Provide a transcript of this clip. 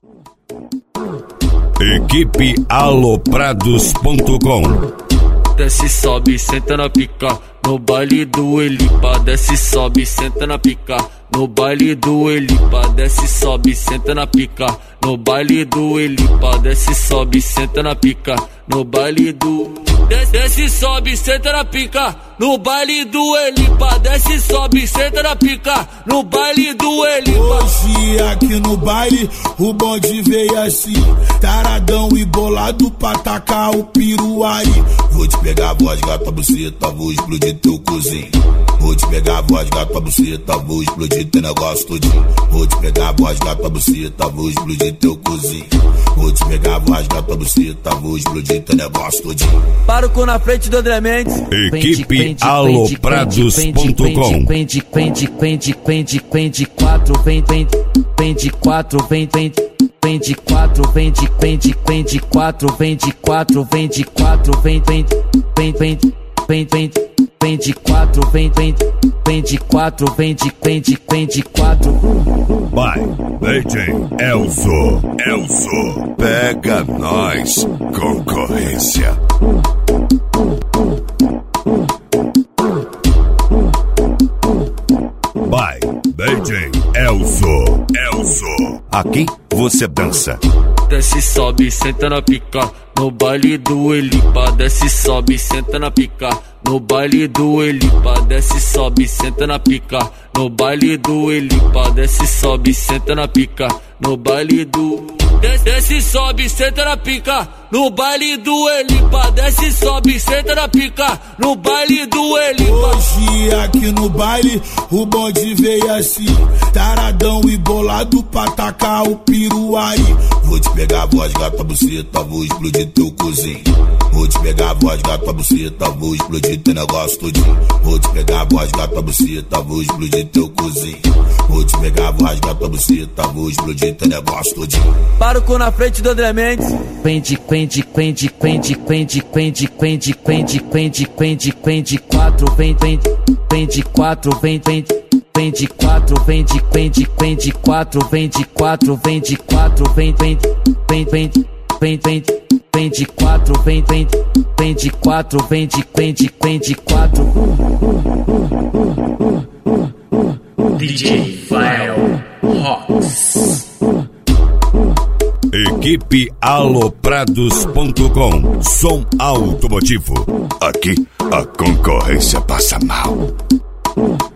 Equipe Aloprados.com. Desce, sobe, senta na pica, no baile do Elipa. Desce, sobe, senta na pica, no baile do Elipa. Desce, sobe, senta na pica, no baile do Elipa. Desce, sobe, senta na pica, no baile do... Desce, sobe, senta na pica, no baile do Elipa. Desce, sobe, senta na pica, no baile do Elipa. Hoje aqui no baile o bonde veio assim, taradão e bolado pra tacar o piru aí. Vou te pegar a voz, gata, buceta, vou explodir teu cozinho. Vou te pegar a voz, gata, buceta, vou explodir teu negócio todinho. Vou te pegar a voz, gata, buceta, vou explodir teu cozinho. Vou te pegar a voz, gata, buceta, vou explodir teu negócio todinho. Para o cu na frente do André Mendes. Equipe Aloprados.com. Vem de 4, vem de 4, vem de 4, vem de 4, vem de 4, vem de 4, vem de 4, vem de 4. Vai, DJ Elzo. Pega nós, concorrência. Vai, DJ Elzo. Aqui você dança. Desce, sobe, senta na pica, no baile do Elipa. Desce, sobe, senta na pica, no baile do Elipa. Desce, sobe, senta na pica, no baile do Elipa. Desce, sobe, senta na pica, no baile do... Desce, sobe, senta na pica, no baile do Elipa. Desce, sobe, senta na pica, no baile do Elipa. Hoje aqui no baile o bonde veio assim, taradão e bolado pra tacar o piru aí. Vou te pegar a voz, gata, buceta, vou explodir teu cozinho. Vou te pegar a voz, gata, buceta, vou explodir teu negócio todinho. Vou te pegar a voz, gata, buceta, vou explodir teu cozinho. Vou te pegar a voz, gata, buceta, vou explodir teu negócio todinho. Para o cu na frente do André Mendes. Vem de 4, vem de 4, vem de 4, vem de 4, vem de 4, vem de 4, vem de 4, vem de 4, vem de 4. DJ File Rocks. Equipe Aloprados.com. Som automotivo. Aqui a concorrência passa mal.